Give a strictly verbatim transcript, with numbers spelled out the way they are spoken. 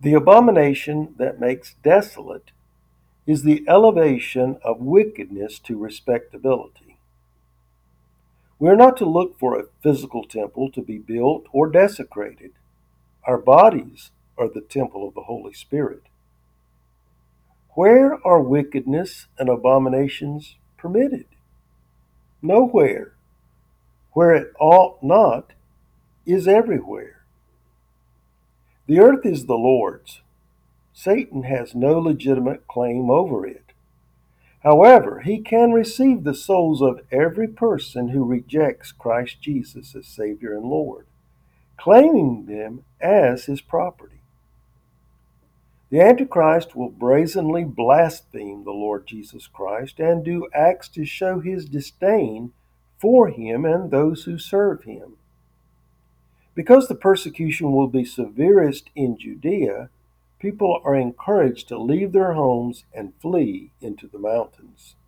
The abomination that makes desolate is the elevation of wickedness to respectability. We are not to look for a physical temple to be built or desecrated. Our bodies are the temple of the Holy Spirit. Where are wickedness and abominations permitted? Nowhere. Where it ought not is everywhere. The earth is the Lord's. Satan has no legitimate claim over it. However, he can receive the souls of every person who rejects Christ Jesus as Savior and Lord, claiming them as his property. The Antichrist will brazenly blaspheme the Lord Jesus Christ and do acts to show his disdain for him and those who serve him. Because the persecution will be severest in Judea, people are encouraged to leave their homes and flee into the mountains.